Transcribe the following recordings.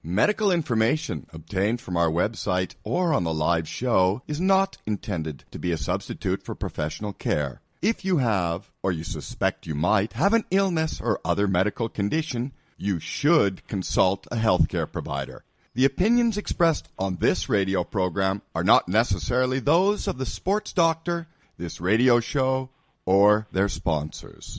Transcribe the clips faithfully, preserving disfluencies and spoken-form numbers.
Medical information obtained from our website or on the live show is not intended to be a substitute for professional care. If you have, or you suspect you might, have an illness or other medical condition, you should consult a healthcare provider. The opinions expressed on this radio program are not necessarily those of the sports doctor, this radio show, or their sponsors.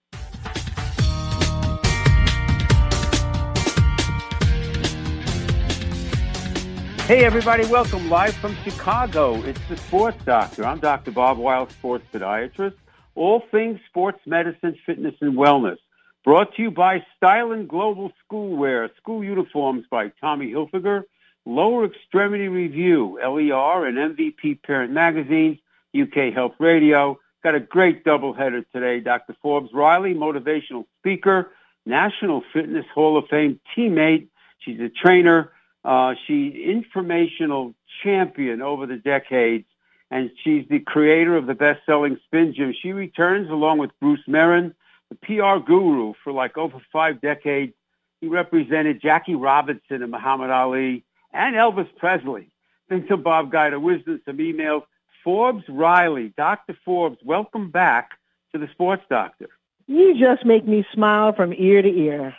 Hey everybody, welcome live from Chicago. It's the Sports Doctor. I'm Doctor Bob Weil, sports podiatrist. All things sports medicine, fitness, and wellness. Brought to you by Styling Global Schoolwear, school uniforms by Tommy Hilfiger, Lower Extremity Review, L E R, and M V P Parent Magazines, U K Health Radio. Got a great doubleheader today. Doctor Forbes Riley, motivational speaker, National Fitness Hall of Fame teammate. She's a trainer. Uh, she's informational champion over the decades, and she's the creator of the best-selling Spin Gym. She returns along with Bruce Merrin, the P R guru for like over five decades. He represented Jackie Robinson and Muhammad Ali and Elvis Presley. Then some Bob Guida wisdom, some emails. Forbes Riley, Doctor Forbes, welcome back to the Sports Doctor. You just make me smile from ear to ear.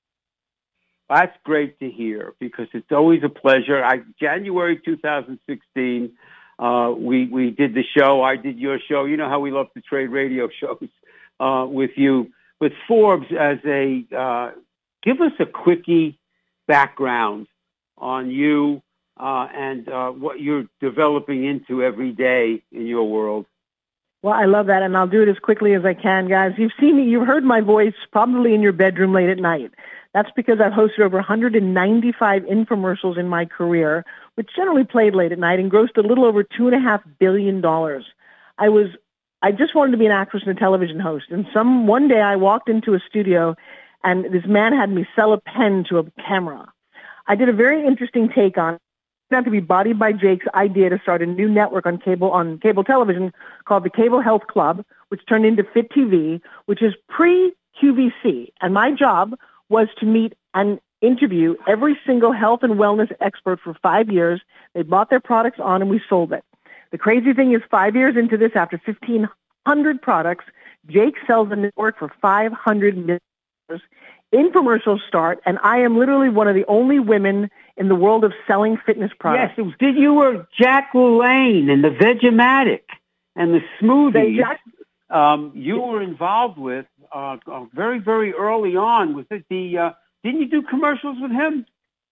That's great to hear because it's always a pleasure. I, January two thousand sixteen, uh, we, we did the show. I did your show. You know how we love to trade radio shows uh, with you. With Forbes as a, uh, give us a quickie background on you uh, and uh, what you're developing into every day in your world. Well, I love that, and I'll do it as quickly as I can, guys. You've seen me, you've heard my voice probably in your bedroom late at night. That's because I've hosted over one hundred ninety-five infomercials in my career, which generally played late at night and grossed a little over two and a half billion dollars. I was, I just wanted to be an actress and a television host, and some one day I walked into a studio, and this man had me sell a pen to a camera. I did a very interesting take on. Not to be Body by Jake's idea to start a new network on cable on cable television called the Cable Health Club, which turned into Fit T V, which is pre-Q V C. And my job was to meet and interview every single health and wellness expert for five years. They bought their products on and we sold it. The crazy thing is five years into this, after fifteen hundred products, Jake sells the network for five hundred million dollars. Infomercials start, and I am literally one of the only women in the world of selling fitness products. Yes, it was, did you were Jack LaLanne and the Vegematic and the smoothies. Jack, um, you were involved with uh, uh, very, very early on. Was it the? Uh, didn't you do commercials with him?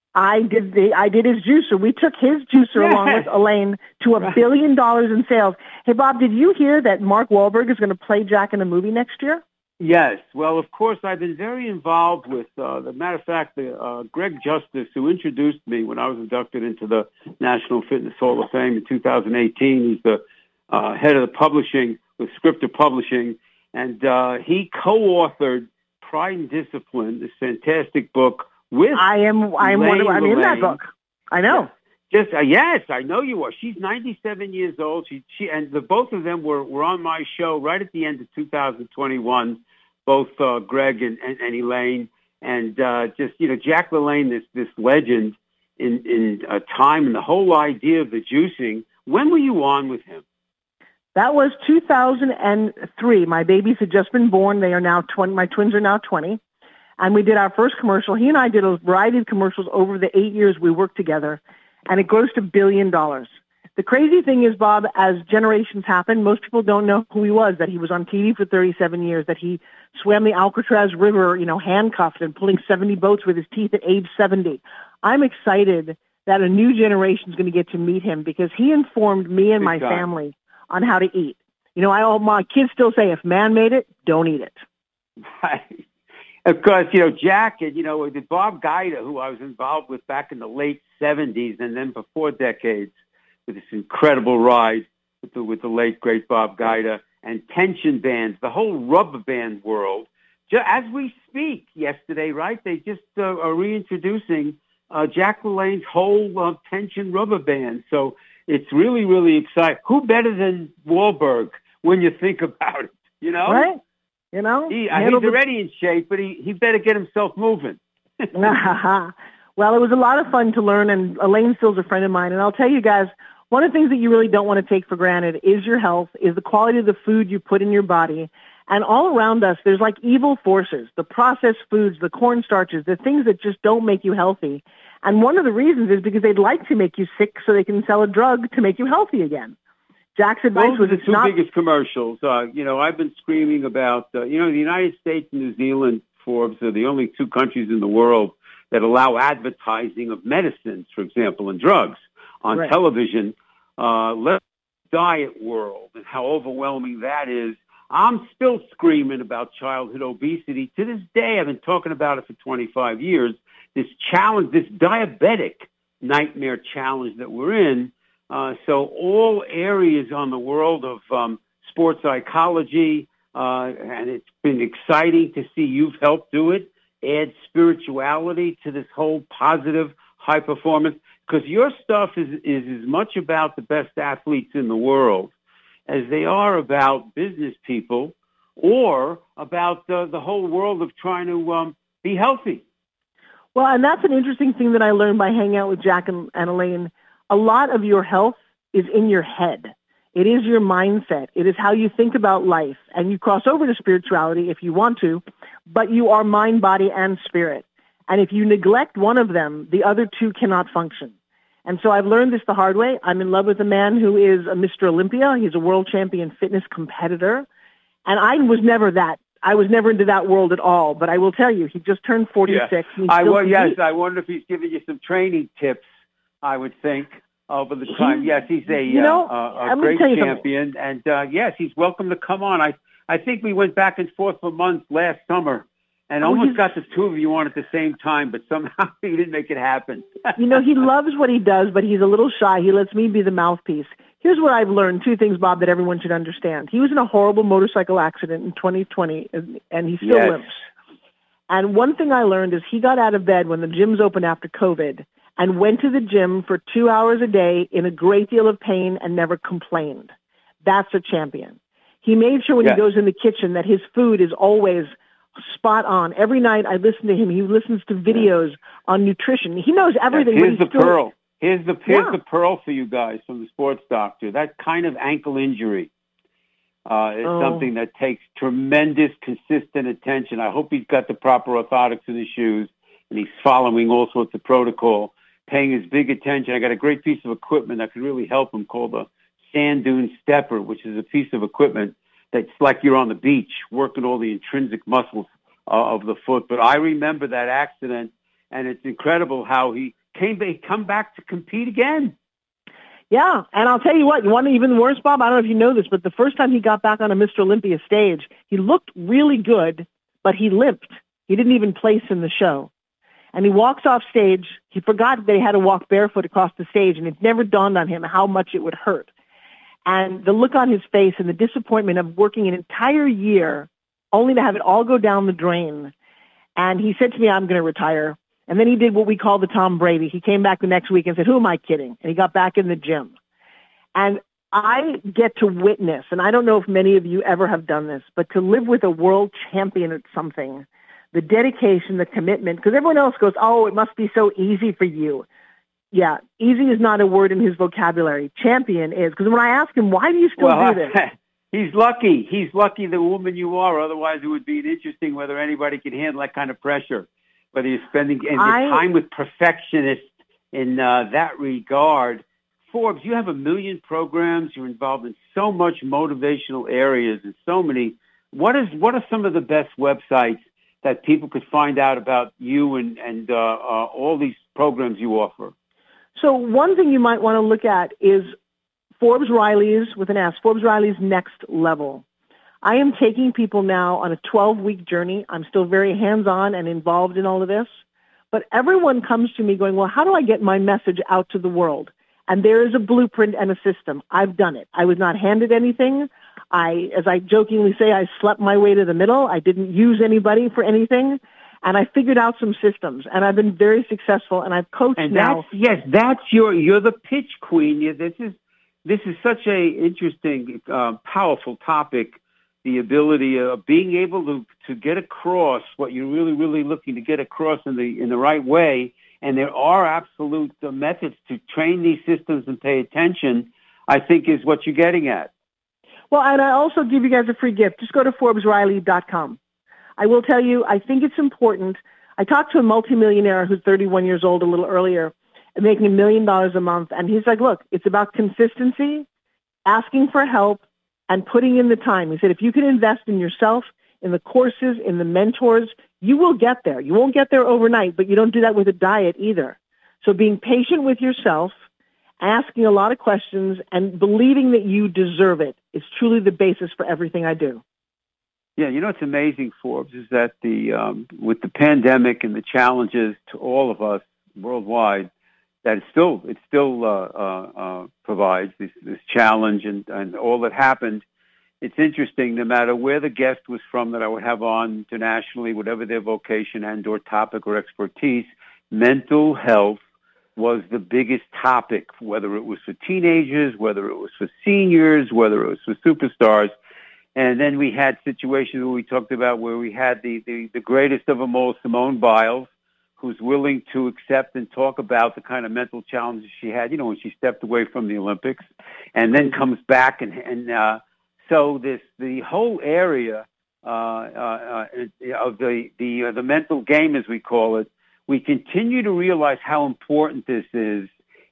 I did the. I did his juicer. We took his juicer yes. along with Elaine to a right. billion dollars in sales. Hey, Bob, did you hear that Mark Wahlberg is going to play Jack in a movie next year? Yes. Well, of course, I've been very involved with, uh, the matter of fact, the, uh, Greg Justice, who introduced me when I was inducted into the National Fitness Hall of Fame in two thousand eighteen. He's the uh, head of the publishing with Scripter Publishing, and uh, he co-authored Pride and Discipline, this fantastic book with I am, I am one of, I'm in that book. I know. Just uh, yes, I know you are. She's ninety-seven years old. She, she, and the both of them were, were on my show right at the end of two thousand twenty-one. Both uh, Greg and, and, and Elaine, and uh, just you know Jack LaLanne, this this legend in in uh, time, and the whole idea of the juicing. When were you on with him? That was two thousand three. My babies had just been born. They are now twenty. My twins are now twenty, and we did our first commercial. He and I did a variety of commercials over the eight years we worked together, and it grossed a billion dollars. The crazy thing is, Bob, as generations happen, most people don't know who he was, that he was on T V for thirty-seven years, that he swam the Alcatraz River, you know, handcuffed and pulling seventy boats with his teeth at age seventy. I'm excited that a new generation is going to get to meet him because he informed me and my family on how to eat. You know, I all my kids still say, if man made it, don't eat it. Right. Of course, you know, Jack and, you know, the Bob Guida, who I was involved with back in the late seventies and then for four decades, with this incredible ride with the, with the late, great Bob Guida, and tension bands, the whole rubber band world. As we speak yesterday, right, they just uh, are reintroducing uh, Jack LaLanne's whole uh, tension rubber band. So it's really, really exciting. Who better than Wahlberg when you think about it, you know? Right. You know? He, uh, he's already in shape, but he, he better get himself moving. Well, it was a lot of fun to learn, and Elaine still's a friend of mine. And I'll tell you guys, one of the things that you really don't want to take for granted is your health, is the quality of the food you put in your body. And all around us, there's like evil forces, the processed foods, the cornstarches, the things that just don't make you healthy. And one of the reasons is because they'd like to make you sick so they can sell a drug to make you healthy again. Jack's advice Those was are the it's two not... biggest commercials. Uh, you know, I've been screaming about, uh, you know, the United States and New Zealand, Forbes, are the only two countries in the world that allow advertising of medicines, for example, and drugs on Right. television. Uh, let's diet world and how overwhelming that is. I'm still screaming about childhood obesity. To this day, I've been talking about it for twenty-five years. This challenge, this diabetic nightmare challenge that we're in. Uh, so all areas on the world of um, sports psychology, uh, and it's been exciting to see you've helped do it, add spirituality to this whole positive high performance, because your stuff is, is as much about the best athletes in the world as they are about business people or about uh, the whole world of trying to um, be healthy. Well, and that's an interesting thing that I learned by hanging out with Jack and, and Elaine. A lot of your health is in your head. It is your mindset. It is how you think about life. And you cross over to spirituality if you want to, but you are mind, body, and spirit. And if you neglect one of them, the other two cannot function. And so I've learned this the hard way. I'm in love with a man who is a Mister Olympia. He's a world champion fitness competitor. And I was never that. I was never into that world at all. But I will tell you, he just turned forty-six. Yeah. And I, well, yes, compete. I wonder if he's giving you some training tips, I would think, over the time. He's, yes, he's a, you know, uh, a, a I'm great tell you champion. And, uh, yes, he's welcome to come on. I, I think we went back and forth for months last summer and oh, almost got the two of you on at the same time, but somehow he didn't make it happen. You know, he loves what he does, but he's a little shy. He lets me be the mouthpiece. Here's what I've learned, two things, Bob, that everyone should understand. He was in a horrible motorcycle accident in twenty twenty, and he still Yes. limps. And one thing I learned is he got out of bed when the gyms opened after COVID and went to the gym for two hours a day in a great deal of pain and never complained. That's a champion. He made sure when Yes. he goes in the kitchen that his food is always spot on. Every night I listen to him. He listens to videos on nutrition. He knows everything. Here's but the still, pearl. Here's the here's Yeah. the pearl for you guys from the sports doctor. That kind of ankle injury uh, is Oh. something that takes tremendous, consistent attention. I hope he's got the proper orthotics in his shoes and he's following all sorts of protocol, paying his big attention. I got a great piece of equipment that could really help him called the Sand Dune Stepper, which is a piece of equipment that's like you're on the beach working all the intrinsic muscles uh, of the foot. But I remember that accident, and it's incredible how he came back, come back to compete again. Yeah, and I'll tell you what, you want even worse, Bob? I don't know if you know this, but the first time he got back on a Mister Olympia stage, he looked really good, but he limped. He didn't even place in the show. And he walks off stage. He forgot that he had to walk barefoot across the stage, and it never dawned on him how much it would hurt. And the look on his face and the disappointment of working an entire year only to have it all go down the drain. And he said to me, I'm going to retire. And then he did what we call the Tom Brady. He came back the next week and said, who am I kidding? And he got back in the gym. And I get to witness, and I don't know if many of you ever have done this, but to live with a world champion at something, the dedication, the commitment, because everyone else goes, oh, it must be so easy for you. Yeah, easy is not a word in his vocabulary. Champion is, because when I ask him, why do you still well, do this? He's lucky. He's lucky the woman you are. Otherwise, it would be interesting whether anybody can handle that kind of pressure, whether you're spending any I, time with perfectionists in uh, that regard. Forbes, you have a million programs. You're involved in so much motivational areas and so many. What is what are some of the best websites that people could find out about you and, and uh, uh, all these programs you offer? So one thing you might want to look at is Forbes Riley's, with an S, Forbes Riley's Next Level. I am taking people now on a twelve-week journey. I'm still very hands-on and involved in all of this. But everyone comes to me going, well, how do I get my message out to the world? And there is a blueprint and a system. I've done it. I was not handed anything. I, as I jokingly say, I slept my way to the middle. I didn't use anybody for anything. And I figured out some systems, and I've been very successful, and I've coached and now. That's, yes, that's your, you're the pitch queen. You, this is, this is such a interesting, uh, powerful topic, the ability of being able to, to get across what you're really, really looking to get across in the, in the right way and there are absolute uh, methods to train these systems and pay attention, I think is what you're getting at. Well, and I also give you guys a free gift. Just go to Forbes Riley dot com. I will tell you, I think it's important. I talked to a multimillionaire who's thirty-one years old a little earlier, making a million dollars a month, and he's like, look, it's about consistency, asking for help, and putting in the time. He said, if you can invest in yourself, in the courses, in the mentors, you will get there. You won't get there overnight, but you don't do that with a diet either. So being patient with yourself, asking a lot of questions, and believing that you deserve it is truly the basis for everything I do. Yeah, you know what's amazing, Forbes, is that the um, with the pandemic and the challenges to all of us worldwide, that it still it still uh, uh, uh, provides this, this challenge and, and all that happened. It's interesting, no matter where the guest was from that I would have on internationally, whatever their vocation and or topic or expertise, mental health was the biggest topic, whether it was for teenagers, whether it was for seniors, whether it was for superstars. And then we had situations where we talked about where we had the, the, the greatest of them all, Simone Biles, who's willing to accept and talk about the kind of mental challenges she had, you know, when she stepped away from the Olympics, and then comes back and, and uh, so this the whole area uh, uh, uh, of the the uh, the mental game, as we call it, we continue to realize how important this is,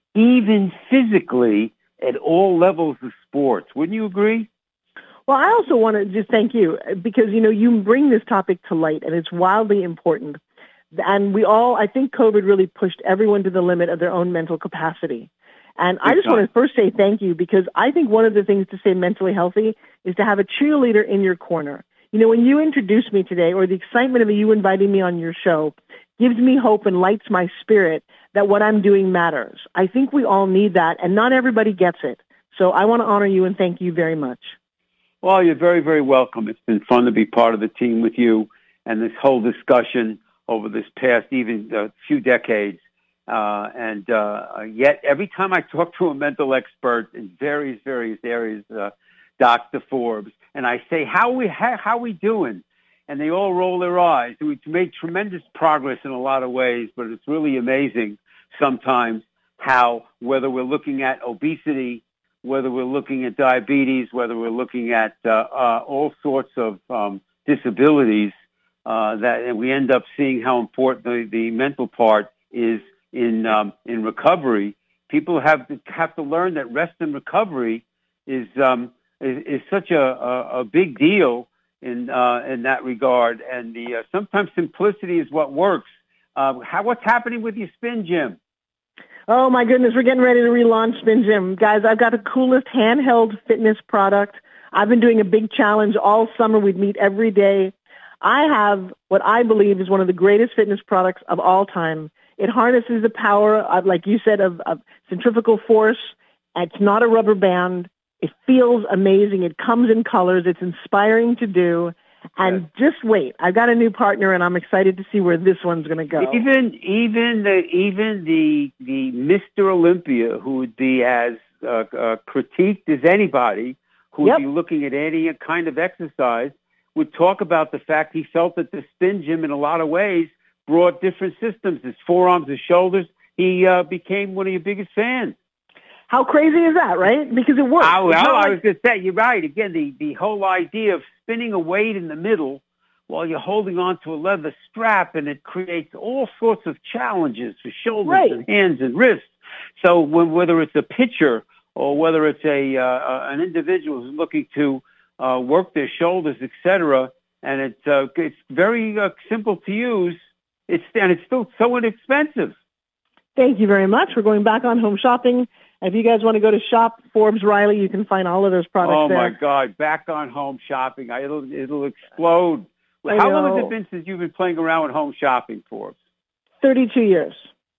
even physically at all levels of sports. Wouldn't you agree? Well, I also want to just thank you because, you know, you bring this topic to light, and it's wildly important. And we all, I think COVID really pushed everyone to the limit of their own mental capacity. And I just want to first say thank you, because I think one of the things to stay mentally healthy is to have a cheerleader in your corner. You know, when you introduced me today, or the excitement of you inviting me on your show, gives me hope and lights my spirit that what I'm doing matters. I think we all need that, and not everybody gets it. So I want to honor you and thank you very much. Well, you're very, very welcome. It's been fun to be part of the team with you and this whole discussion over this past even uh, few decades. Uh, and uh, yet every time I talk to a mental expert in various, various areas, uh, Doctor Forbes, and I say, how we how, how we doing? And they all roll their eyes. We've made tremendous progress in a lot of ways, but it's really amazing sometimes how, whether we're looking at obesity, whether we're looking at diabetes, whether we're looking at uh, uh, all sorts of um, disabilities, uh, that we end up seeing how important the, the mental part is in um, in recovery. People have to, have to learn that rest and recovery is um, is, is such a, a, a big deal in uh, in that regard. And the uh, sometimes simplicity is what works. Uh, how what's happening with your spin gym? Oh my goodness, we're getting ready to relaunch Spin Gym. Guys, I've got the coolest handheld fitness product. I've been doing a big challenge all summer. We'd meet every day. I have what I believe is one of the greatest fitness products of all time. It harnesses the power of, like you said, of, of centrifugal force. It's not a rubber band. It feels amazing. It comes in colors. It's inspiring to do. And yes. Just wait. I've got a new partner, and I'm excited to see where this one's going to go. Even even the even the the Mister Olympia, who would be as uh, uh, critiqued as anybody, who yep. would be looking at any kind of exercise, would talk about the fact he felt that the Spin Gym, in a lot of ways, brought different systems. His forearms, his shoulders. He uh, became one of your biggest fans. How crazy is that, right? Because it works. Oh, well, like- I was going to say, you're right. Again, the, the whole idea of spinning a weight in the middle while you're holding on to a leather strap, and it creates all sorts of challenges for shoulders right. and hands and wrists. So when, whether it's a pitcher or whether it's a uh, an individual who's looking to uh, work their shoulders, et cetera, and it's, uh, it's very uh, simple to use, it's, and it's still so inexpensive. Thank you very much. We're going back on home shopping. If you guys want to go to Shop Forbes Riley, you can find all of those products oh, there. Oh, my God. Back on home shopping. I, it'll, it'll explode. I How know. long has it been since you've been playing around with home shopping, Forbes? thirty-two years.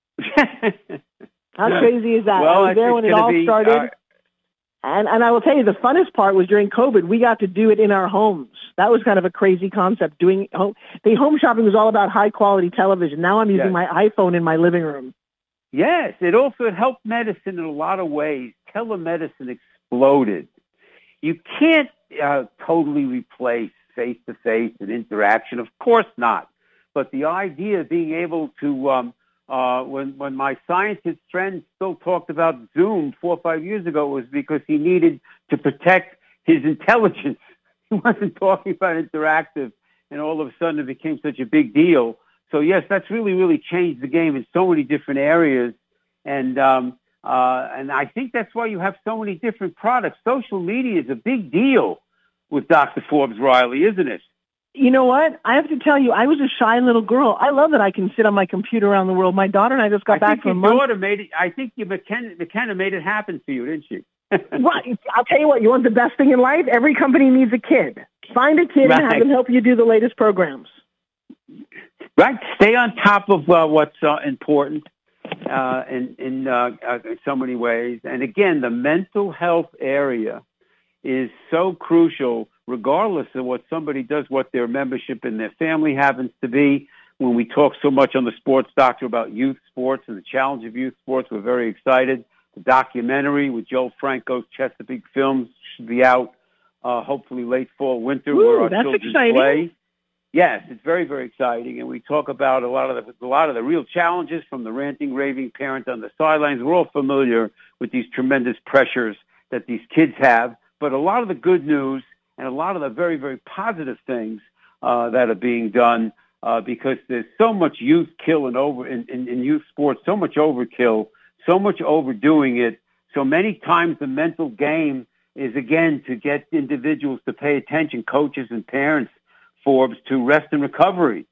How crazy is that? Well, I was there when it all be, started. Uh, and, and I will tell you, the funnest part was during COVID, we got to do it in our homes. That was kind of a crazy concept. Doing home, the home shopping was all about high-quality television. Now I'm using yes. my iPhone in my living room. Yes, it also helped medicine in a lot of ways. Telemedicine exploded. You can't uh, totally replace face-to-face and interaction. Of course not. But the idea of being able to um, Uh, when when my scientist friend still talked about Zoom four or five years ago, it was because he needed to protect his intelligence. He wasn't talking about interactive, and all of a sudden it became such a big deal. So yes, that's really, really changed the game in so many different areas. And um, uh, and I think that's why you have so many different products. Social media is a big deal with Doctor Forbes Riley, isn't it? You know what? I have to tell you, I was a shy little girl. I love that I can sit on my computer around the world. My daughter and I just got I back think from a your month. daughter made it. I think you McKenna, McKenna made it happen for you, didn't she? Right. I'll tell you what, you want the best thing in life? Every company needs a kid. Find a kid Right. and have them help you do the latest programs. Right. Stay on top of uh, what's uh, important uh, in, in, uh, uh, in so many ways. And again, the mental health area is so crucial, regardless of what somebody does, what their membership in their family happens to be. When we talk so much on the Sports Doctor about youth sports and the challenge of youth sports, we're very excited. The documentary with Joe Franco's Chesapeake Films should be out uh, hopefully late fall, winter, Ooh, where our that's children exciting. play. Yes, it's very, very exciting, and we talk about a lot of the a lot of the real challenges from the ranting, raving parent on the sidelines. We're all familiar with these tremendous pressures that these kids have, but a lot of the good news and a lot of the very, very positive things uh, that are being done uh, because there's so much youth kill and over in, in, in youth sports, so much overkill, so much overdoing it. So many times the mental game is, again, to get individuals to pay attention, coaches and parents, Forbes, to rest and recovery,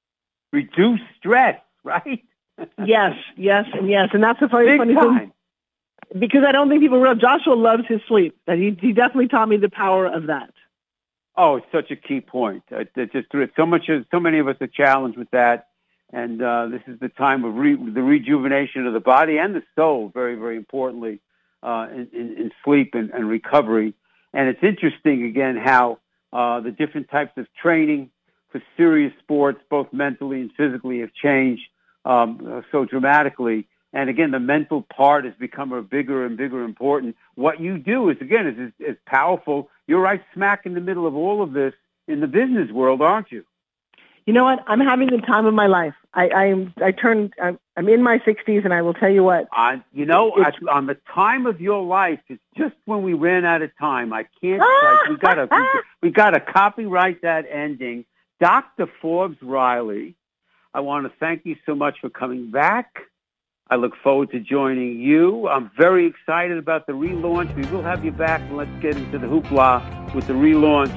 reduce stress, right? Yes, yes, and yes. And that's a funny, Big funny time. thing. Because I don't think people realize Joshua loves his sleep. That he, he definitely taught me the power of that. Oh, it's such a key point. It, it just so much, so many of us are challenged with that, and uh, this is the time of re, the rejuvenation of the body and the soul. Very, very importantly, uh, in, in, in sleep and, and recovery. And it's interesting again how uh, the different types of training for serious sports, both mentally and physically, have changed um, so dramatically. And again, the mental part has become a bigger and bigger important. What you do is, again, is, is, is powerful. You're right smack in the middle of all of this in the business world, aren't you? You know what? I'm having the time of my life. I, I'm, I turned, I'm, I'm in my sixties, and I will tell you what. On, you know, It's- at, on the time of your life, it's just when we ran out of time. I can't, like, we gotta, we, we gotta copyright that ending. Doctor Forbes Riley, I want to thank you so much for coming back. I look forward to joining you. I'm very excited about the relaunch. We will have you back, and let's get into the hoopla with the relaunch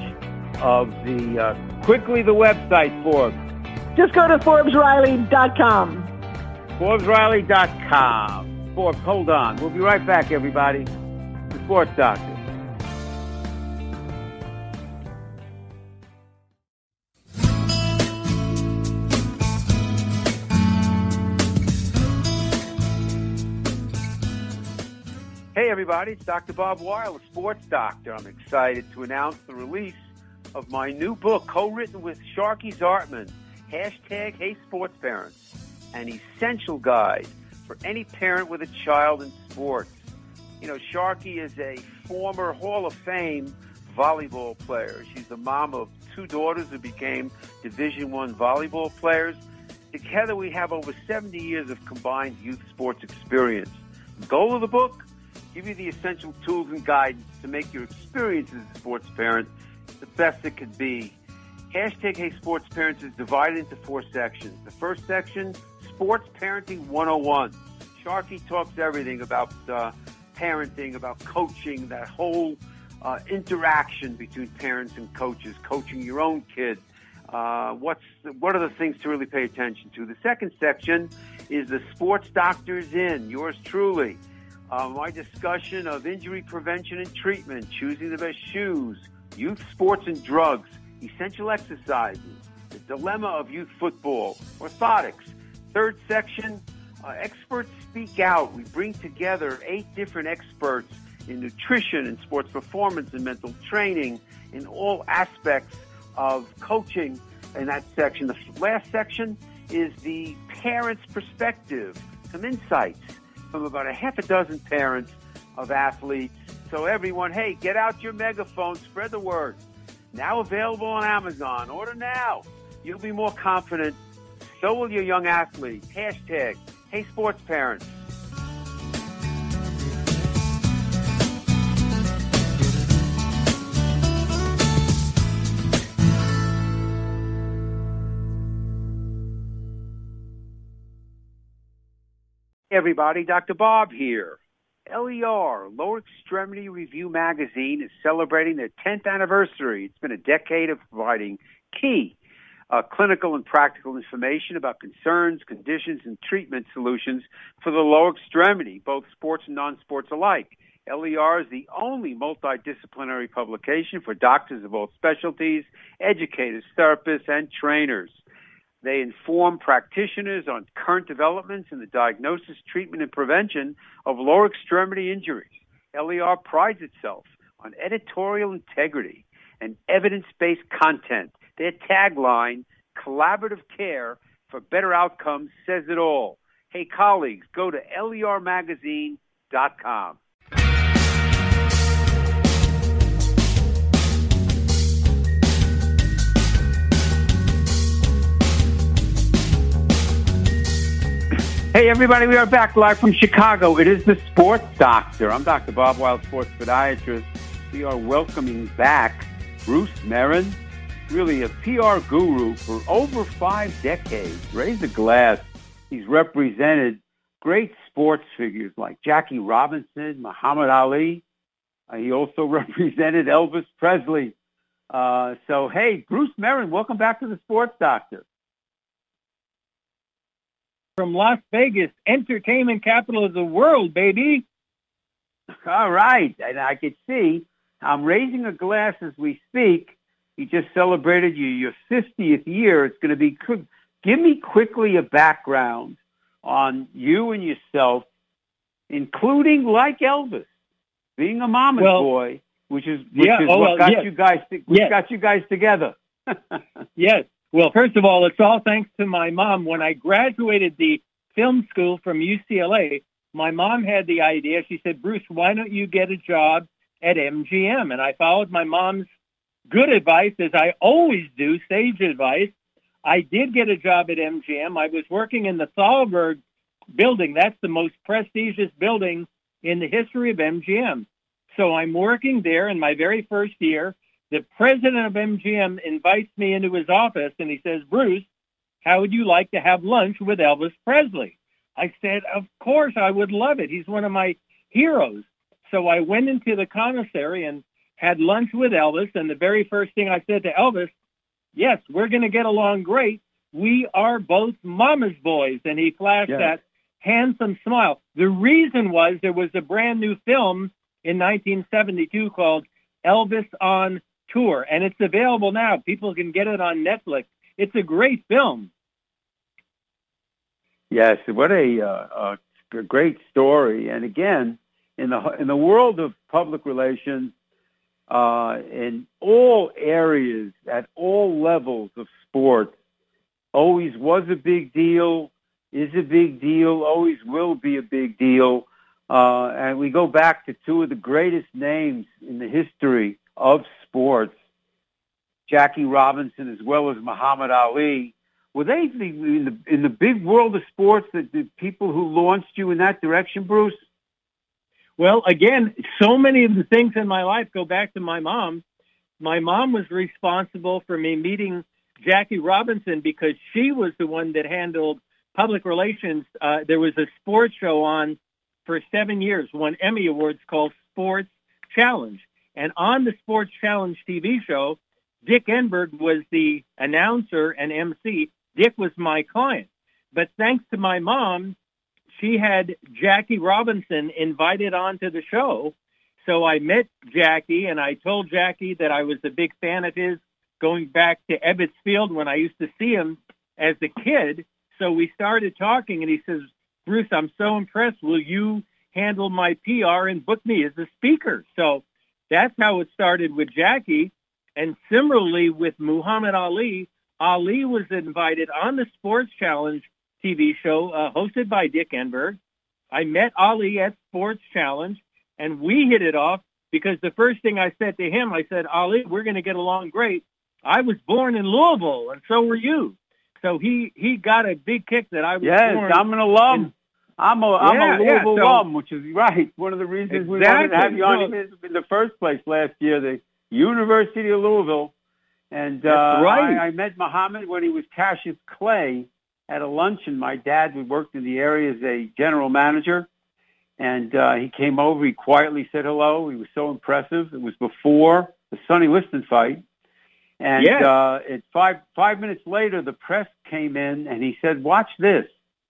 of the, uh, quickly the website, Forbes. Just go to Forbes Riley dot com. Forbes Riley dot com. Forbes, hold on. We'll be right back, everybody. The Sports Doctor. Hey, everybody, it's Doctor Bob Weil, the Sports Doctor. I'm excited to announce the release of my new book, co-written with Sharky Zartman, hashtag Hey Sports Parents, an essential guide for any parent with a child in sports. You know, Sharky is a former Hall of Fame volleyball player. She's the mom of two daughters who became Division One volleyball players. Together, we have over seventy years of combined youth sports experience. The goal of the book? Give you the essential tools and guidance to make your experience as a sports parent the best it could be. Hashtag Hey Sports Parents is divided into four sections. The first section, Sports Parenting one oh one. Sharky talks everything about uh, parenting, about coaching, that whole uh, interaction between parents and coaches, coaching your own kid. Uh, what's what are the things to really pay attention to? The second section is the Sports Doctor's In, yours truly. Uh, my discussion of injury prevention and treatment, choosing the best shoes, youth sports and drugs, essential exercises, the dilemma of youth football, orthotics. Third section, uh, experts speak out. We bring together eight different experts in nutrition and sports performance and mental training in all aspects of coaching in that section. The last section is the parent's perspective, some insights from about a half a dozen parents of athletes. So everyone, hey, get out your megaphone, spread the word. Now available on Amazon. Order now. You'll be more confident. So will your young athlete. Hashtag Hey, sports parents. Hey, everybody, Doctor Bob here. L E R, Lower Extremity Review Magazine, is celebrating their tenth anniversary. It's been a decade of providing key uh, clinical and practical information about concerns, conditions, and treatment solutions for the lower extremity, both sports and non-sports alike. L E R is the only multidisciplinary publication for doctors of all specialties, educators, therapists, and trainers. They inform practitioners on current developments in the diagnosis, treatment, and prevention of lower extremity injuries. L E R prides itself on editorial integrity and evidence-based content. Their tagline, collaborative care for better outcomes, says it all. Hey, colleagues, go to L E R magazine dot com. Hey, everybody, we are back live from Chicago. It is the Sports Doctor. I'm Doctor Bob Wild, sports podiatrist. We are welcoming back Bruce Merrin, really a P R guru for over five decades. Raise the glass. He's represented great sports figures like Jackie Robinson, Muhammad Ali. Uh, he also represented Elvis Presley. Uh, so, hey, Bruce Merrin, welcome back to the Sports Doctor. From Las Vegas, entertainment capital of the world, baby. All right. And I can see I'm raising a glass as we speak. You just celebrated your, your fiftieth year. It's going to be quick. Give me quickly a background on you and yourself, including, like Elvis, being a mama's well, boy, which is, which yeah, is oh, what well, got yes. you guys which yes. got you guys together. Yes. Well, first of all, it's all thanks to my mom. When I graduated the film school from U C L A, my mom had the idea. She said, Bruce, why don't you get a job at M G M? And I followed my mom's good advice, as I always do, sage advice. I did get a job at M G M. I was working in the Thalberg building. That's the most prestigious building in the history of M G M. So I'm working there in my very first year. The president of M G M invites me into his office, and he says, Bruce, how would you like to have lunch with Elvis Presley? I said, of course, I would love it. He's one of my heroes. So I went into the commissary and had lunch with Elvis, and the very first thing I said to Elvis, yes, we're going to get along great. We are both mama's boys. And he flashed yes. that handsome smile. The reason was there was a brand new film in nineteen seventy-two called Elvis on Tour, and it's available now. People can get it on Netflix. It's a great film. Yes, what a, uh, a great story. And again, in the in the world of public relations, uh, in all areas, at all levels of sports, always was a big deal, is a big deal, always will be a big deal. Uh, and we go back to two of the greatest names in the history of sports, Jackie Robinson as well as Muhammad Ali. Were they the, in, the, in the big world of sports, the, the people who launched you in that direction, Bruce? Well, again, so many of the things in my life go back to my mom. My mom was responsible for me meeting Jackie Robinson because she was the one that handled public relations. Uh, there was a sports show on for seven years, won Emmy Awards, called Sports Challenge. And on the Sports Challenge T V show, Dick Enberg was the announcer and M C. Dick was my client. But thanks to my mom, she had Jackie Robinson invited onto the show. So I met Jackie, and I told Jackie that I was a big fan of his going back to Ebbets Field when I used to see him as a kid. So we started talking, and he says, Bruce, I'm so impressed. Will you handle my P R and book me as a speaker? So that's how it started with Jackie. And similarly with Muhammad Ali, Ali was invited on the Sports Challenge T V show uh, hosted by Dick Enberg. I met Ali at Sports Challenge, and we hit it off because the first thing I said to him, I said, Ali, we're going to get along great. I was born in Louisville, and so were you. So he, he got a big kick that I was yes, born I'm an alum. I'm a, I'm Yeah, a yeah, Louisville so- alum, which is right. One of the reasons we wanted to have you on Exactly. in the first place last year, the University of Louisville. And uh, That's right. I, I met Muhammad when he was Cassius Clay at a luncheon. My dad had worked in the area as a general manager. And uh, he came over. He quietly said hello. He was so impressive. It was before the Sonny Liston fight. And Yes. uh, it, five five minutes later, the press came in, and he said, "Watch this."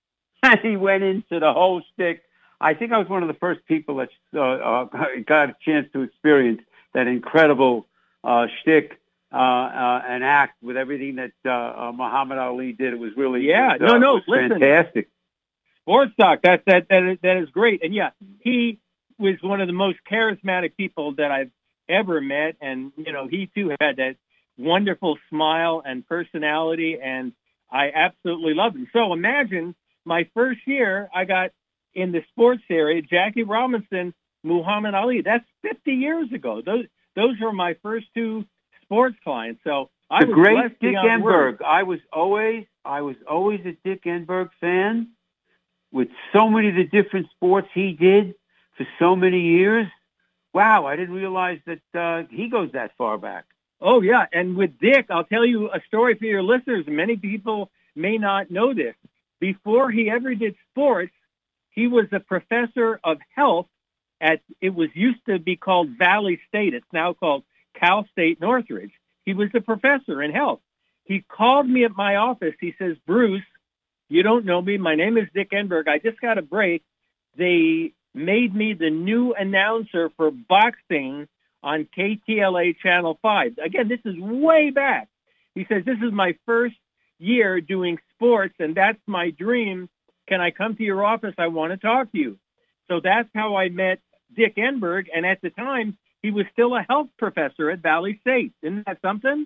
And he went into the whole shtick. I think I was one of the first people that uh, uh, got a chance to experience that incredible uh, shtick uh, uh, and act with everything that uh, uh, Muhammad Ali did. It was really Yeah, it was, no, uh, no, it was listen. fantastic. Sports talk. That that that is, that is great. And yeah, he was one of the most charismatic people that I've ever met. And you know, he too had that wonderful smile and personality, and I absolutely loved him. So imagine my first year, I got in the sports area, Jackie Robinson, Muhammad Ali. That's fifty years ago. Those those were my first two sports clients. So I The was great blessed Dick beyond words. Enberg. I was always I was always a Dick Enberg fan. With so many of the different sports he did for so many years, wow! I didn't realize that uh, he goes that far back. Oh, yeah. And with Dick, I'll tell you a story for your listeners. Many people may not know this. Before he ever did sports, he was a professor of health at, it was used to be called Valley State. It's now called Cal State Northridge. He was a professor in health. He called me at my office. He says, "Bruce, you don't know me. My name is Dick Enberg. I just got a break. They made me the new announcer for boxing on K T L A Channel five. Again, this is way back. He says, "This is my first year doing sports, and that's my dream. Can I come to your office? I want to talk to you." So that's how I met Dick Enberg. And at the time, he was still a health professor at Valley State. Isn't that something?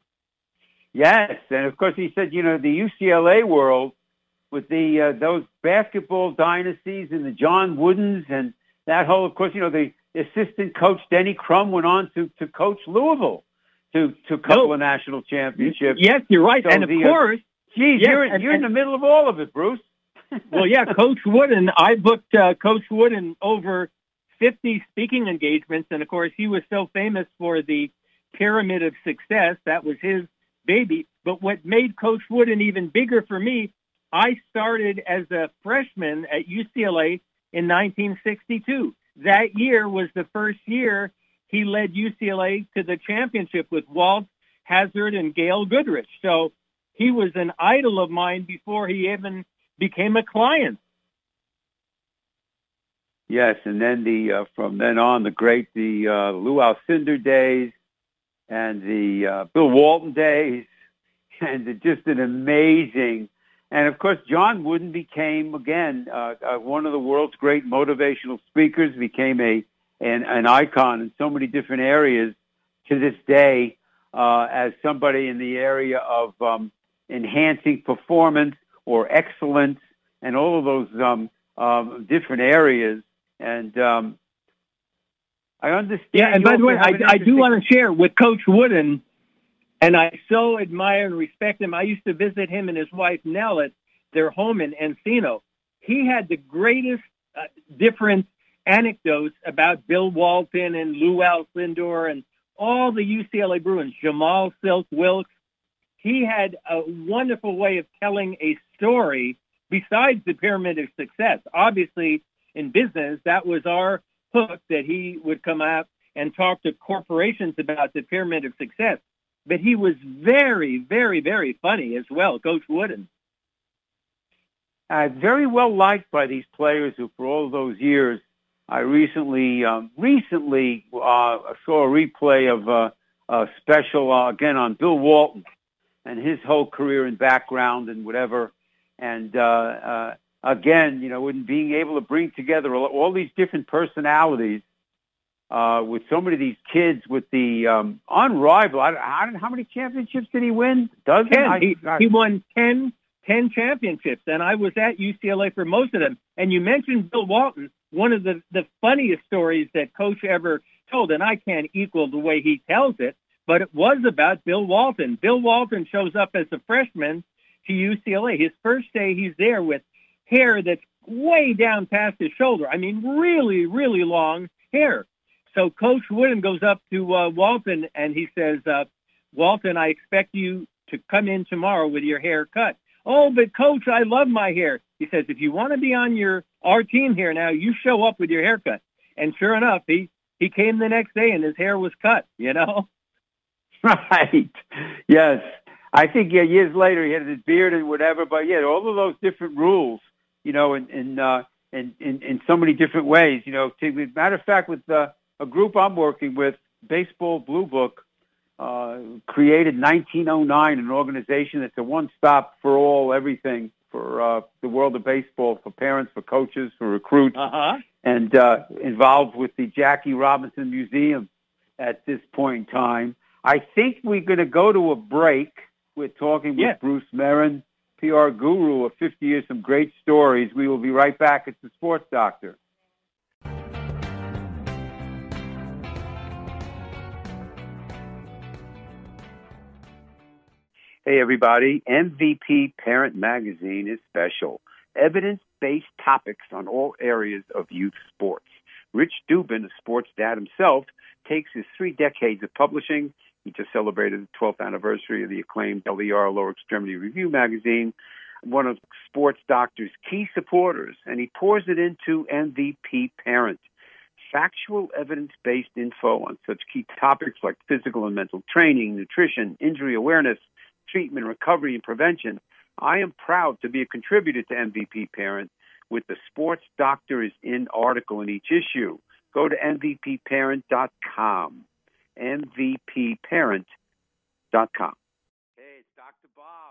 Yes, and of course he said, you know, the U C L A world with the uh, those basketball dynasties and the John Woodens and that whole, of course, you know, the assistant coach Denny Crum went on to, to coach Louisville to, to a couple No. of national championships. Yes, you're right. So and of the, uh, course, Geez, yes, you're, and- you're in and- the middle of all of it, Bruce. well, yeah, Coach Wooden, I booked uh, Coach Wooden over fifty speaking engagements. And, of course, he was so famous for the Pyramid of Success. That was his baby. But what made Coach Wooden even bigger for me, I started as a freshman at U C L A in nineteen sixty-two. That year was the first year he led U C L A to the championship with Walt Hazard and Gail Goodrich. So he was an idol of mine before he even became a client. Yes, and then the uh, from then on, the great, the uh, Lou Alcindor days and the uh, Bill Walton days, and the, just an amazing, and of course, John Wooden became, again, uh, uh, one of the world's great motivational speakers, became a an, an icon in so many different areas to this day uh, as somebody in the area of um, enhancing performance or excellence and all of those um, um, different areas. And um, I understand. Yeah, and you by the way, also I, have an I do interesting- want to share with Coach Wooden, and I so admire and respect him. I used to visit him and his wife, Nell, at their home in Encino. He had the greatest uh, different anecdotes about Bill Walton and Lou Alcindor and all the U C L A Bruins, Jamal Silk Wilkes. He had a wonderful way of telling a story besides the Pyramid of Success. Obviously, in business, that was our hook, that he would come out and talk to corporations about the Pyramid of Success. But he was very, very, very funny as well, Coach Wooden. Uh, very well liked by these players who, for all those years, I recently um, recently uh, saw a replay of uh, a special, uh, again, on Bill Walton and his whole career and background and whatever. And, uh, uh, again, you know, in being able to bring together all, all these different personalities uh, with so many of these kids with the um, unrivaled, I, I don't know, how many championships did he win? Dozen? Ten. I, He, I, he won ten, ten championships, and I was at U C L A for most of them. And you mentioned Bill Walton, one of the, the funniest stories that Coach ever told, and I can't equal the way he tells it, but it was about Bill Walton. Bill Walton shows up as a freshman to U C L A. His first day, he's there with hair that's way down past his shoulder. I mean, really, really long hair. So Coach Wooden goes up to uh, Walton and he says, uh, Walton, I expect you to come in tomorrow with your hair cut. Oh, but Coach, I love my hair. He says, if you want to be on your our team here now, you show up with your haircut. And sure enough, he, he came the next day and his hair was cut, you know? Right. Yes. I think yeah, years later he had his beard and whatever, but yeah, all of those different rules, you know, in in uh, in, in, in so many different ways. You know, to, matter of fact, with uh, a group I'm working with, Baseball Blue Book, uh, created nineteen oh nine, an organization that's a one-stop for all, everything for uh, the world of baseball, for parents, for coaches, for recruits, uh-huh. and uh, involved with the Jackie Robinson Museum at this point in time. I think we're going to go to a break. We're talking with yeah. Bruce Merrin, P R guru of fifty years, some great stories. We will be right back. It's the Sports Doctor. Hey, everybody. M V P Parent Magazine is special. Evidence-based topics on all areas of youth sports. Rich Dubin, a sports dad himself, takes his three decades of publishing. He just celebrated the twelfth anniversary of the acclaimed L E R, Lower Extremity Review magazine, one of Sports Doctor's key supporters, and he pours it into M V P Parent. Factual, evidence-based info on such key topics like physical and mental training, nutrition, injury awareness, treatment, recovery, and prevention. I am proud to be a contributor to M V P Parent with the Sports Doctor is in article in each issue. Go to M V P parent dot com. M V P parent dot com. Hey, it's Doctor Bob.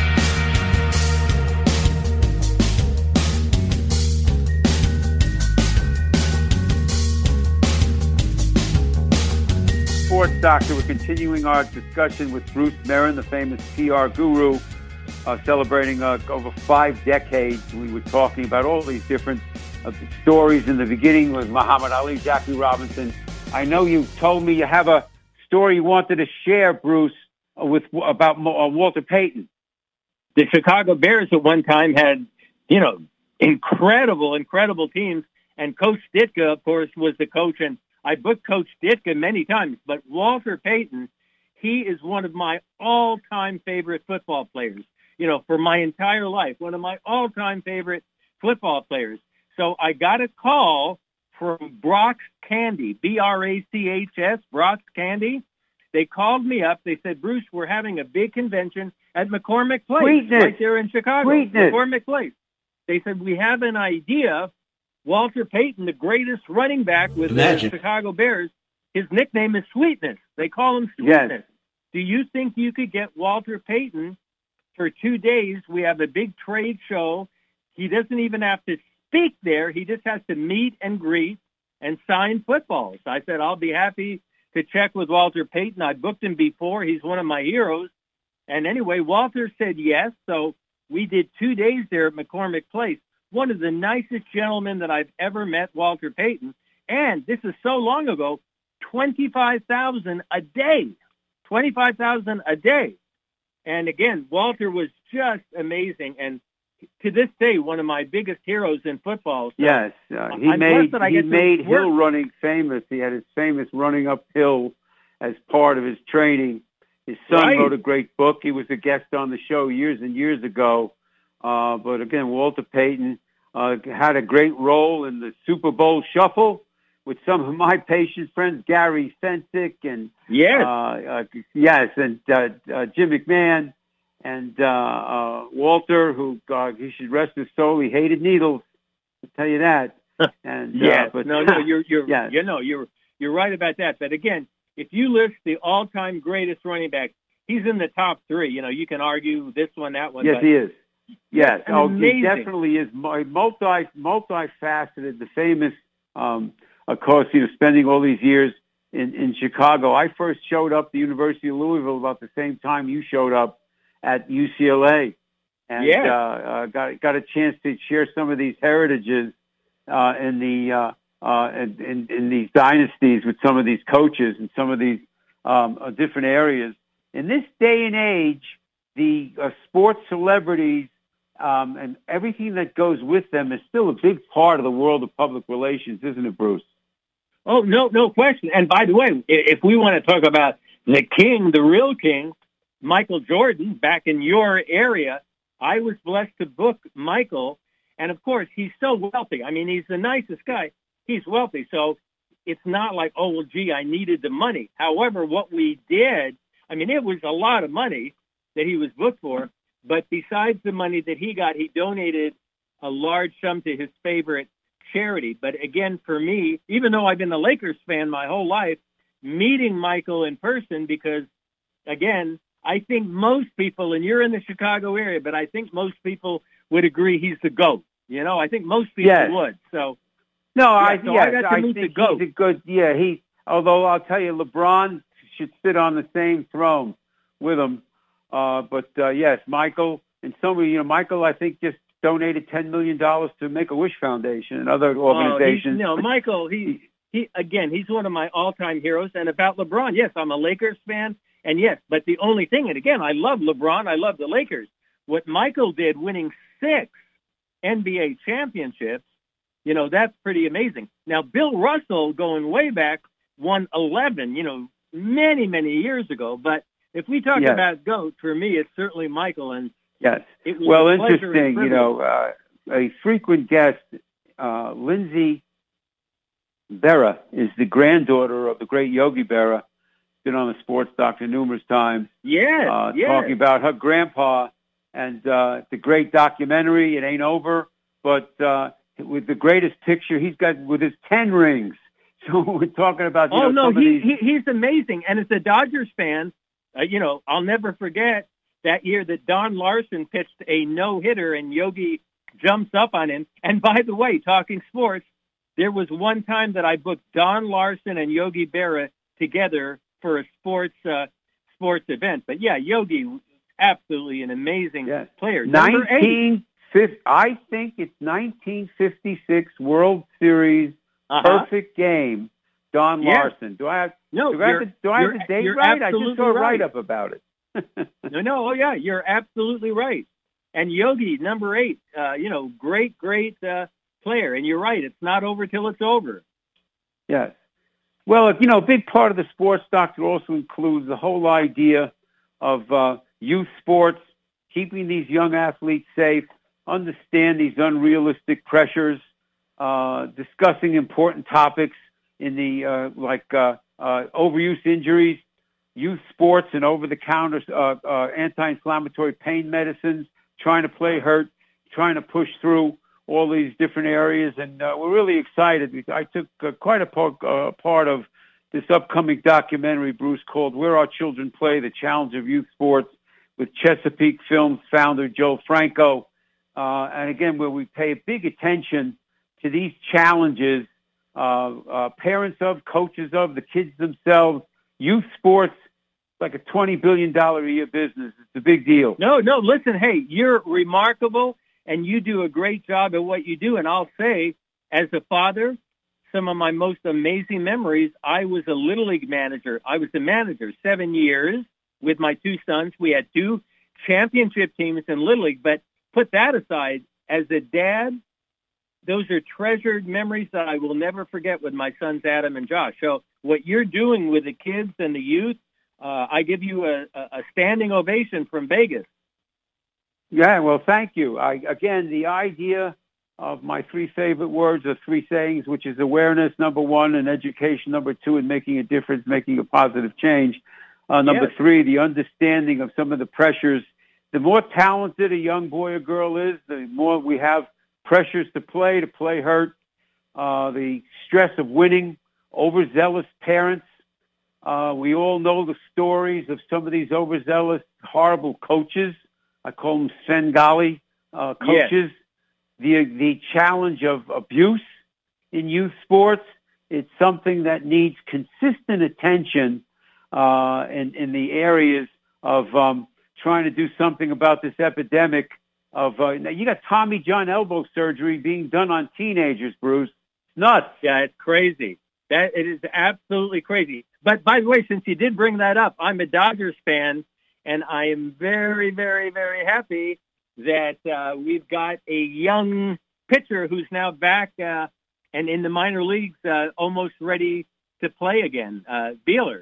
Sports Doctor, we're continuing our discussion with Bruce Merrin, the famous P R guru, uh, celebrating uh, over five decades. We were talking about all these different uh, stories in the beginning with Muhammad Ali, Jackie Robinson. I know you told me you have a story you wanted to share, Bruce, uh, with about uh, Walter Payton. The Chicago Bears at one time had, you know, incredible, incredible teams. And Coach Ditka, of course, was the coach. And I booked Coach Ditka many times. But Walter Payton, he is one of my all-time favorite football players, you know, for my entire life. One of my all-time favorite football players. So I got a call from Brock's Candy, B R A C H S, Brock's Candy. They called me up. They said, Bruce, we're having a big convention at McCormick Place, Sweetness. right there in Chicago. Sweetness. McCormick Place. They said, we have an idea. Walter Payton, the greatest running back with Imagine. the Chicago Bears, his nickname is Sweetness. They call him Sweetness. Yes. Do you think you could get Walter Payton for two days? We have a big trade show. He doesn't even have to speak there. He just has to meet and greet and sign footballs. I said, I'll be happy to check with Walter Payton. I booked him before. He's one of my heroes. And anyway, Walter said yes. So we did two days there at McCormick Place. One of the nicest gentlemen that I've ever met, Walter Payton. And this is so long ago, twenty-five thousand a day. twenty-five thousand a day. And again, Walter was just amazing. And to this day, one of my biggest heroes in football. So yes, uh, he I'm made that I he get to made work. hill running famous. He had his famous running uphill as part of his training. His son Right. wrote a great book. He was a guest on the show years and years ago. Uh, but again, Walter Payton uh, had a great role in the Super Bowl Shuffle with some of my patient friends, Gary Fensick and Yes. uh, uh, yes, and uh, uh, Jim McMahon. And uh, uh, Walter, who uh, he should rest his soul, he hated needles. I'll tell you that. And Yes. uh, but no, no, you're you're yes. you know you're you're right about that. But again, if you list the all-time greatest running back, he's in the top three. You know, you can argue this one, that one. yes, but he is. Yes, oh, he amazing. definitely is multi multifaceted. The famous, um, of course, you know, spending all these years in in Chicago. I first showed up at the University of Louisville about the same time you showed up at U C L A, and Yeah. uh, uh, got got a chance to share some of these heritages uh, in the uh, uh, in, in, in these dynasties with some of these coaches and some of these um, uh, different areas. In this day and age, the uh, sports celebrities um, and everything that goes with them is still a big part of the world of public relations, isn't it, Bruce? Oh, no, no question. And by the way, if we want to talk about the king, the real king, Michael Jordan, back in your area, I was blessed to book Michael. And of course, he's so wealthy. I mean, he's the nicest guy. He's wealthy. So it's not like, oh, well, gee, I needed the money. However, what we did, I mean, it was a lot of money that he was booked for. But besides the money that he got, he donated a large sum to his favorite charity. But again, for me, even though I've been a Lakers fan my whole life, meeting Michael in person, because again, I think most people, and you're in the Chicago area, but I think most people would agree he's the GOAT. You know, I think most people yes. would. So, no, yeah, I, so yes, I got to I meet think the GOAT. he's a good, yeah, he, although I'll tell you, LeBron should sit on the same throne with him. Uh, but, uh, yes, Michael, and somebody, you know, Michael, I think, just donated ten million dollars to Make-A-Wish Foundation and other organizations. Oh, no, Michael, he, he, again, he's one of my all-time heroes. And about LeBron, yes, I'm a Lakers fan. And yes, but the only thing, and again, I love LeBron, I love the Lakers. What Michael did, winning six N B A championships, you know, that's pretty amazing. Now, Bill Russell, going way back, won eleven, you know, many, many years ago. But if we talk yes. about GOAT, for me, it's certainly Michael. And yes, it was well, a pleasure interesting, and you know, uh, a frequent guest, uh, Lindsay Berra, is the granddaughter of the great Yogi Berra. Been on the Sports Doctor numerous times. Yes, uh, yes. Talking about her grandpa and uh, the great documentary, It Ain't Over, but uh, with the greatest picture he's got with his ten rings. So we're talking about, you oh, know, no, some of he, these... he, he's amazing. And as a Dodgers fan, uh, you know, I'll never forget that year that Don Larson pitched a no-hitter and Yogi jumps up on him. And by the way, talking sports, there was one time that I booked Don Larson and Yogi Berra together for a sports uh, sports event. But yeah, Yogi, absolutely an amazing yes. player. nineteen fifty, I think it's nineteen fifty-six World Series uh-huh. perfect game, Don yes. Larson. Do I have, no, do I have, the, do I have the date right? I just saw a right. write-up about it. no, no, oh yeah, you're absolutely right. And Yogi, number eight, uh, you know, great, great uh, player. And you're right, it's not over till it's over. Yes. Well, you know, a big part of the Sports Doctor also includes the whole idea of uh, youth sports, keeping these young athletes safe, understand these unrealistic pressures, uh, discussing important topics in the, uh, like uh, uh, overuse injuries, youth sports and over-the-counter uh, uh, anti-inflammatory pain medicines, trying to play hurt, trying to push through all these different areas, and uh, we're really excited. I took uh, quite a part, uh, part of this upcoming documentary, Bruce, called Where Our Children Play, The Challenge of Youth Sports, with Chesapeake Films founder Joe Franco. Uh, and again, where we pay big attention to these challenges, uh, uh, parents of, coaches of, the kids themselves, youth sports, like a twenty billion dollars a year business. It's a big deal. No, no, listen, hey, you're remarkable. And you do a great job at what you do. And I'll say, as a father, some of my most amazing memories, I was a Little League manager. I was a manager seven years with my two sons. We had two championship teams in Little League. But put that aside, as a dad, those are treasured memories that I will never forget with my sons, Adam and Josh. So what you're doing with the kids and the youth, uh, I give you a, a standing ovation from Vegas. Yeah, well, thank you. I, again, the idea of my three favorite words or three sayings, which is awareness, number one, and education, number two, and making a difference, making a positive change. Uh, number yes. three, the understanding of some of the pressures. The more talented a young boy or girl is, the more we have pressures to play, to play hurt, uh, the stress of winning, overzealous parents. Uh, we all know the stories of some of these overzealous, horrible coaches. I call them Svengali uh, coaches. Yes. The the challenge of abuse in youth sports, it's something that needs consistent attention uh, in, in the areas of um, trying to do something about this epidemic of, uh, you got Tommy John elbow surgery being done on teenagers, Bruce. It's nuts. Yeah, it's crazy. That it is absolutely crazy. But by the way, since you did bring that up, I'm a Dodgers fan, and I am very, very, very happy that uh, we've got a young pitcher who's now back uh, and in the minor leagues, uh, almost ready to play again, uh, Buehler.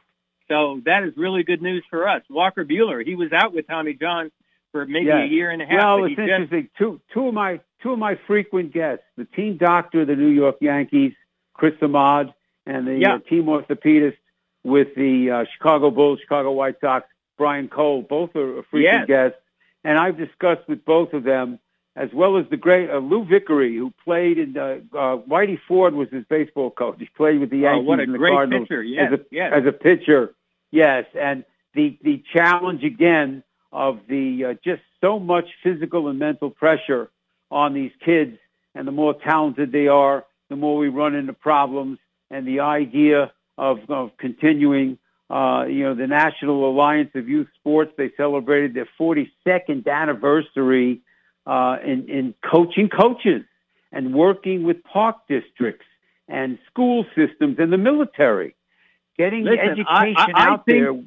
So that is really good news for us. Walker Buehler, he was out with Tommy John for maybe yes. a year and a half. Well, but it's he interesting. Just... Two, two of my two of my frequent guests, the team doctor of the New York Yankees, Chris Ahmad, and the yeah. uh, team orthopedist with the uh, Chicago Bulls, Chicago White Sox, Brian Cole. Both are frequent yes. guests. And I've discussed with both of them, as well as the great uh, Lou Vickery, who played in, uh, uh, Whitey Ford was his baseball coach. He played with the Yankees oh, what a and the great Cardinals pitcher. Yes. as, a, yes. as a pitcher. Yes, and the, the challenge again of the uh, just so much physical and mental pressure on these kids, and the more talented they are, the more we run into problems, and the idea of, of continuing Uh, you know, the National Alliance of Youth Sports, they celebrated their forty-second anniversary uh, in, in coaching coaches and working with park districts and school systems and the military, getting Listen, education I, I, I out think, there.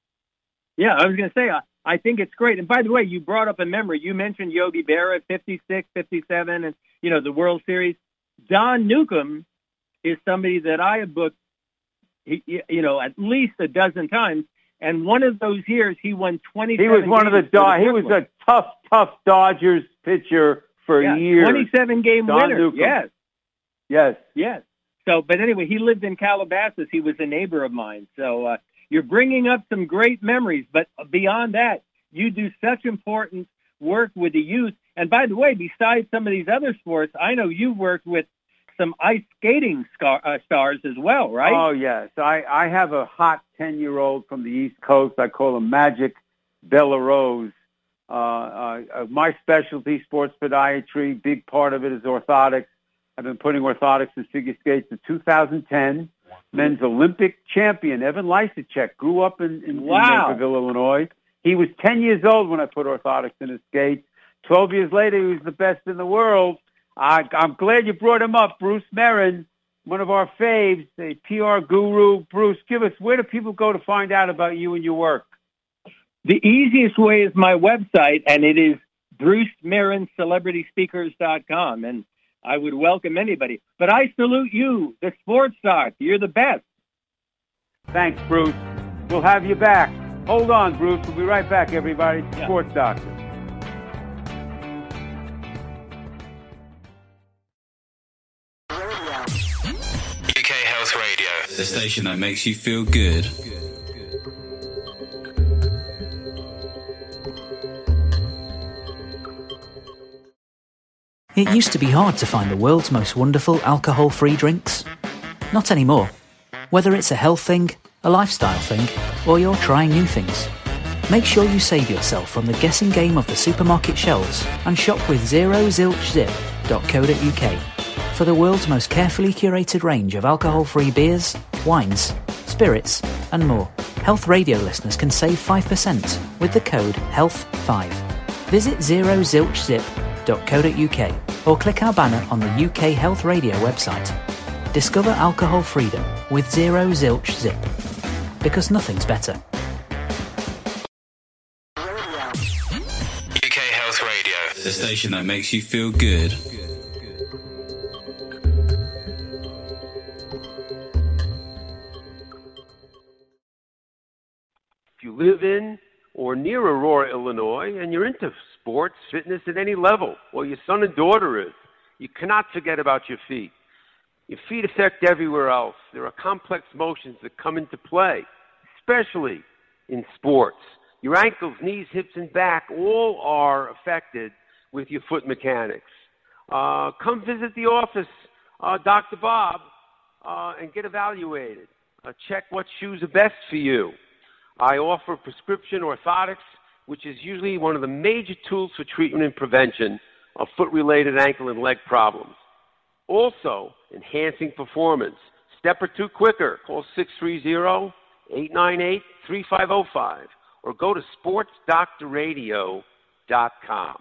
Yeah, I was going to say, I, I think it's great. And by the way, you brought up a memory. You mentioned Yogi Berra at fifty-six, fifty-seven, and, you know, the World Series. Don Newcomb is somebody that I have booked, He, you know, at least a dozen times, and one of those years he won twenty-seven. He was one of the, the he was a tough, tough Dodgers pitcher for yeah, years. twenty-seven game Don winner. Newcomb. Yes, yes, yes. So, but anyway, he lived in Calabasas. He was a neighbor of mine. So uh, you're bringing up some great memories. But beyond that, you do such important work with the youth. And by the way, besides some of these other sports, I know you've worked with some ice skating scar, uh, stars as well, right? Oh, yes. I, I have a hot ten-year-old from the East Coast. I call him Magic Bella Rose. Uh, uh, my specialty, sports podiatry, big part of it is orthotics. I've been putting orthotics in figure skates since two thousand ten. Men's Olympic champion, Evan Lysacek, grew up in, in, wow. in Naperville, Illinois. He was ten years old when I put orthotics in his skates. twelve years later, he was the best in the world. I, I'm glad you brought him up, Bruce Merrin, one of our faves, a P R guru. Bruce, give us, where do people go to find out about you and your work? The easiest way is my website, and it is bruce merrin celebrity speakers dot com, and I would welcome anybody. But I salute you, the sports doc. You're the best. Thanks, Bruce. We'll have you back. Hold on, Bruce. We'll be right back, everybody. Yeah. Sports Doctor. U K Health Radio, the station that makes you feel good. It used to be hard to find the world's most wonderful alcohol-free drinks. Not anymore. Whether it's a health thing, a lifestyle thing, or you're trying new things, make sure you save yourself from the guessing game of the supermarket shelves and shop with zero zilch zip dot co dot uk for the world's most carefully curated range of alcohol-free beers, wines, spirits, and more. Health Radio listeners can save five percent with the code health five. Visit zero zilch zip dot co dot uk or click our banner on the U K Health Radio website. Discover alcohol freedom with Zero Zilch Zip, because nothing's better. U K Health Radio, the station that makes you feel good. If you live in or near Aurora, Illinois, and you're into sports, fitness at any level, or your son and daughter is, you cannot forget about your feet. Your feet affect everywhere else. There are complex motions that come into play, especially in sports. Your ankles, knees, hips, and back all are affected with your foot mechanics. Uh, come visit the office, uh, Doctor Bob, uh, and get evaluated. Uh, check what shoes are best for you. I offer prescription orthotics, which is usually one of the major tools for treatment and prevention of foot-related ankle and leg problems. Also, enhancing performance. Step or two quicker. Call six three zero, eight nine eight, three five zero five or go to sports doctor radio dot com.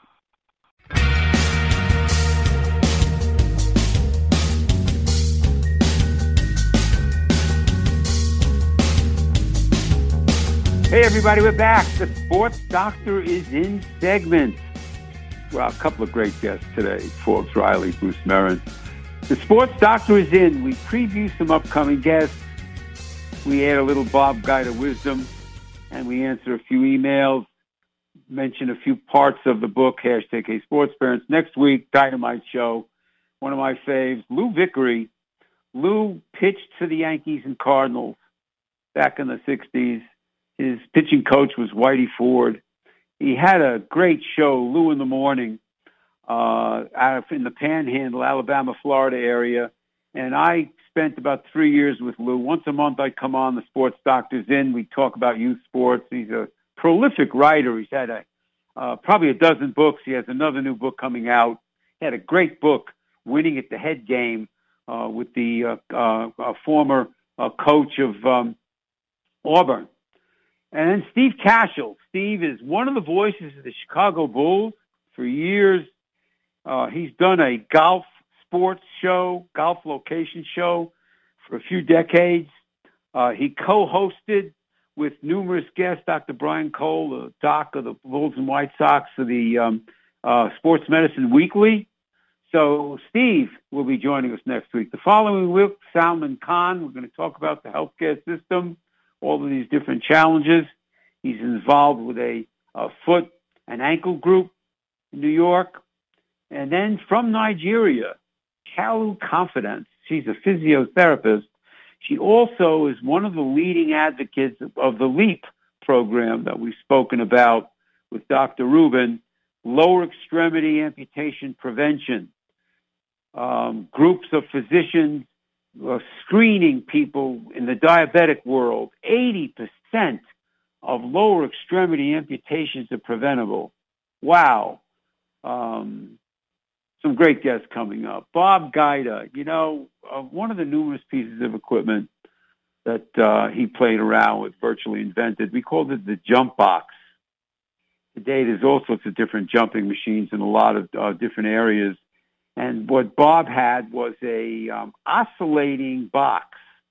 Hey, everybody, we're back. The Sports Doctor is in segments. well, a couple of great guests today, Forbes Riley, Bruce Merrin. The Sports Doctor is in. We preview some upcoming guests. We add a little Bob Guida wisdom, and we answer a few emails, mention a few parts of the book, hashtag Hey Sports Parents. Next week, Dynamite Show, one of my faves, Lou Vickery. Lou pitched for the Yankees and Cardinals back in the sixties. His pitching coach was Whitey Ford. He had a great show, Lou in the Morning, uh, out of, in the Panhandle, Alabama, Florida area. And I spent about three years with Lou. Once a month I'd come on, the Sports Doctor's in. We'd talk about youth sports. He's a prolific writer. He's had a uh, probably a dozen books. He has another new book coming out. He had a great book, Winning at the Head Game, uh, with the uh, uh, uh, former uh, coach of um, Auburn. And then Steve Cashel. Steve is one of the voices of the Chicago Bulls for years. Uh, he's done a golf sports show, golf location show for a few decades. Uh, he co-hosted with numerous guests, Doctor Brian Cole, the doc of the Bulls and White Sox, for the um, uh, Sports Medicine Weekly. So Steve will be joining us next week. The following week, Salman Khan. We're going to talk about the healthcare system, all of these different challenges. He's involved with a, a foot and ankle group in New York. And then from Nigeria, Kalu Confidence. She's a physiotherapist. She also is one of the leading advocates of the LEAP program that we've spoken about with Doctor Rubin, lower extremity amputation prevention. Um, groups of physicians uh, screening people in the diabetic world. eighty percent of lower extremity amputations are preventable. Wow. Um, some great guests coming up. Bob Guida, you know, uh, one of the numerous pieces of equipment that uh, he played around with, virtually invented. We called it the jump box. Today, there's all sorts of different jumping machines in a lot of uh, different areas. And what Bob had was a um, oscillating box,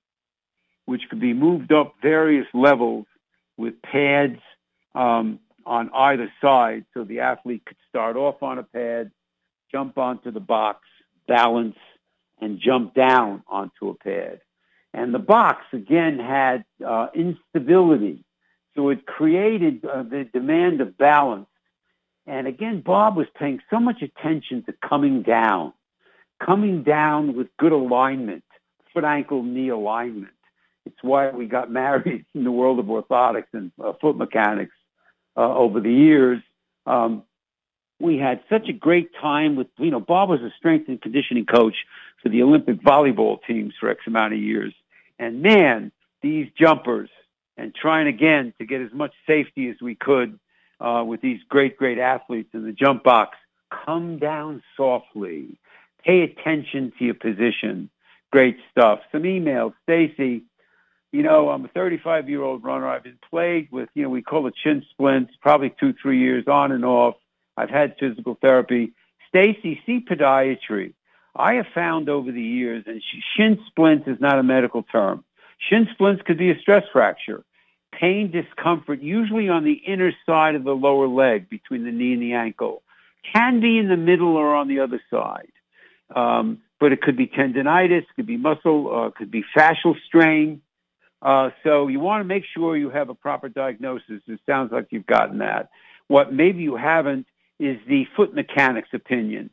which could be moved up various levels with pads um, on either side. So the athlete could start off on a pad, jump onto the box, balance, and jump down onto a pad. And the box, again, had uh, instability. So it created uh, the demand of balance. And again, Bob was paying so much attention to coming down, coming down with good alignment, foot, ankle, knee alignment. It's why we got married in the world of orthotics and uh, foot mechanics uh, over the years. Um, we had such a great time with, you know, Bob was a strength and conditioning coach for the Olympic volleyball teams for X amount of years. And man, these jumpers, and trying again to get as much safety as we could uh, with these great, great athletes in the jump box. Come down softly. Pay attention to your position. Great stuff. Some emails. Stacy, you know, I'm a thirty-five-year-old runner. I've been plagued with, you know, we call it shin splints, probably two, three years on and off. I've had physical therapy. Stacy, see podiatry. I have found over the years, and shin splints is not a medical term. Shin splints could be a stress fracture. Pain, discomfort, usually on the inner side of the lower leg between the knee and the ankle. Can be in the middle or on the other side. Um, but it could be tendonitis, it could be muscle, uh, could be fascial strain. Uh, so you want to make sure you have a proper diagnosis. It sounds like you've gotten that. What maybe you haven't is the foot mechanics opinion.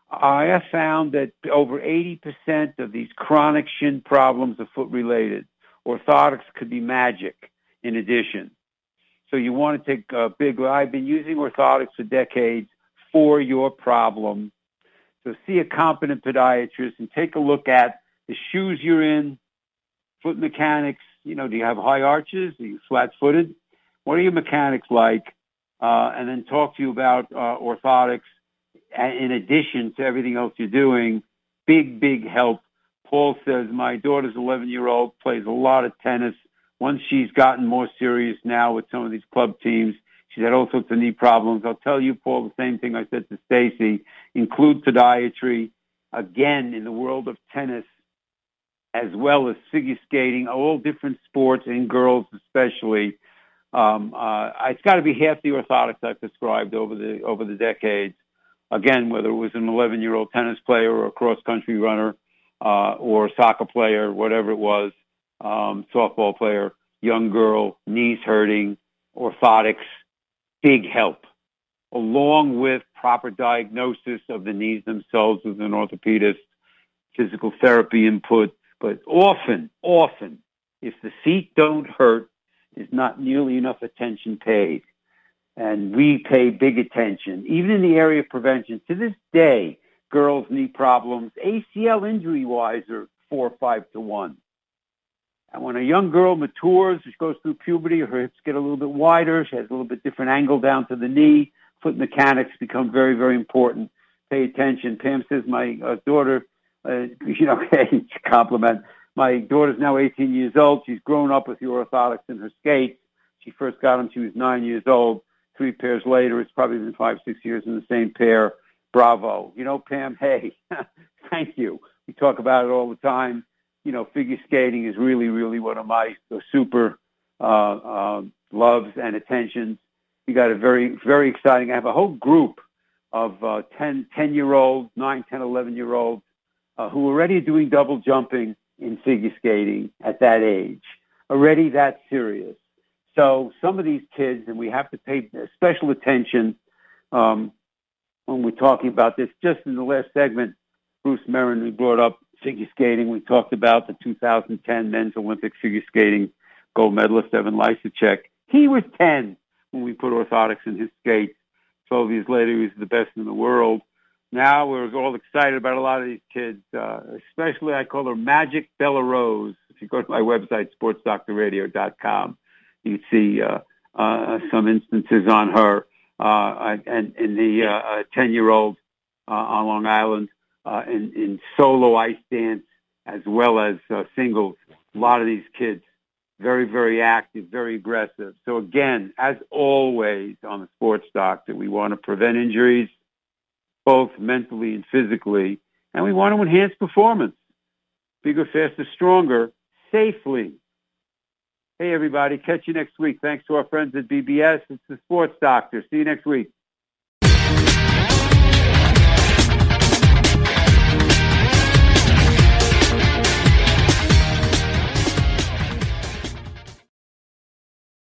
I have found that over eighty percent of these chronic shin problems are foot-related. Orthotics could be magic in addition. So you want to take a big, I've been using orthotics for decades for your problem. So see a competent podiatrist and take a look at the shoes you're in, foot mechanics. You know, do you have high arches? Are you flat-footed? What are your mechanics like? Uh, and then talk to you about uh, orthotics in addition to everything else you're doing. Big, big help. Paul says, my daughter's eleven-year-old, plays a lot of tennis. Once she's gotten more serious now with some of these club teams, she's had all sorts of knee problems. I'll tell you, Paul, the same thing I said to Stacy. Include podiatry. Again, in the world of tennis, as well as figure skating, all different sports, and girls especially. Um, uh, it's got to be half the orthotics I've prescribed over the over the decades. again, whether it was an eleven-year-old tennis player or a cross-country runner uh, or a soccer player, whatever it was, um, softball player, young girl, knees hurting, orthotics, big help, along with proper diagnosis of the knees themselves with an orthopedist, physical therapy input. But often, often, if the feet don't hurt, is not nearly enough attention paid. And we pay big attention, even in the area of prevention. To this day, girls' knee problems, A C L injury-wise, are four or five to one. And when a young girl matures, she goes through puberty, her hips get a little bit wider, she has a little bit different angle down to the knee, foot mechanics become very, very important. Pay attention. Pam says my uh, daughter, uh, you know, compliment. My daughter's now eighteen years old. She's grown up with the orthotics in her skates. She first got them, she was nine years old. Three pairs later, it's probably been five, six years in the same pair. Bravo. You know, Pam, hey, thank you. We talk about it all the time. You know, figure skating is really, really one of my super uh, uh, loves and attentions. You got a very, very exciting, I have a whole group of uh, ten, ten-year-olds, nine, ten, eleven-year-olds uh, who are already doing double jumping in figure skating at that age, already that serious. So some of these kids, and we have to pay special attention um, when we're talking about this. Just in the last segment, Bruce Merrin, we brought up figure skating. We talked about the two thousand ten men's Olympic figure skating gold medalist, Evan Lysacek. He was ten when we put orthotics in his skates. twelve years later, he was the best in the world. Now we're all excited about a lot of these kids, uh, especially I call her Magic Bella Rose. If you go to my website, sports doctor radio dot com, you can see uh, uh, some instances on her uh, and in the uh, ten-year-old uh, on Long Island uh, in, in solo ice dance as well as uh, singles. A lot of these kids, very, very active, very aggressive. So again, as always on the Sports Doctor, we want to prevent injuries, both mentally and physically, and we want to enhance performance. Bigger, faster, stronger, safely. Hey, everybody, catch you next week. Thanks to our friends at B B S. It's the Sports Doctor. See you next week.